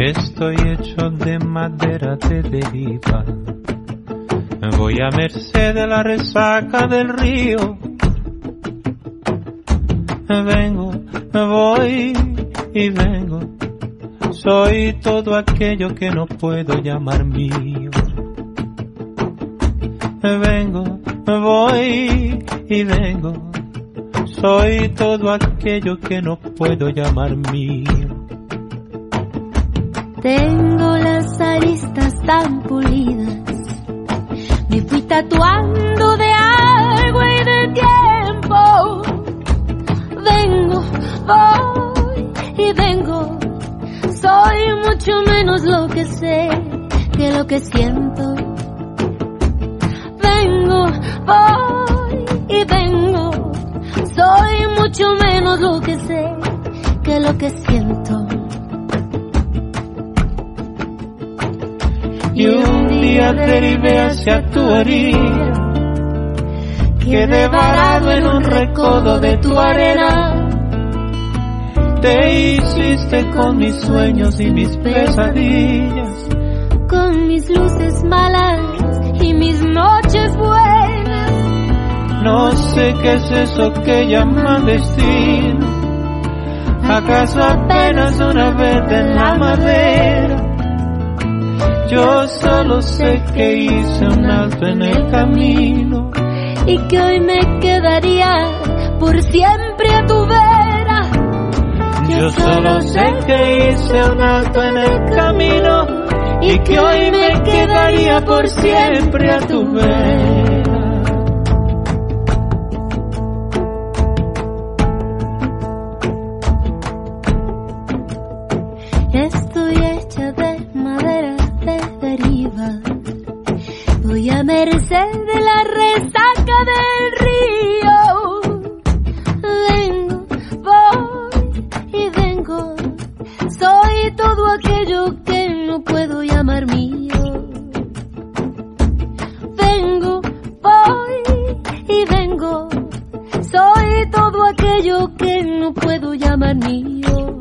Estoy hecho de madera de deriva. Voy a merced de la resaca del río. Vengo, voy y vengo. Soy todo aquello que no puedo llamar mío. Vengo, voy y vengo. Soy todo aquello que no puedo llamar mío. Tengo las aristas tan pulidas. Me fui tatuando de agua y de tiempo. Vengo, voy y vengo. Soy mucho menos lo que sé que lo que siento. Vengo, voy y vengo. Soy mucho menos lo que sé que lo que siento. Y un día derivé hacia tu orilla, quedé varado en un recodo de tu arena. Te hiciste con mis sueños y mis pesadillas, con mis luces malas y mis noches buenas. No sé qué es eso que llaman destino. ¿Acaso apenas una vez en la madera? Yo solo sé que hice un alto en el camino y que hoy me quedaría por siempre a tu vera. Yo solo sé que hice un alto en el camino y que hoy me quedaría por siempre a tu vera. Estoy hecha de madera de deriva. Voy a merced de la resaca del río. Vengo, voy y vengo. Soy todo aquello que no puedo llamar mío. Vengo, voy y vengo. Soy todo aquello que no puedo llamar mío.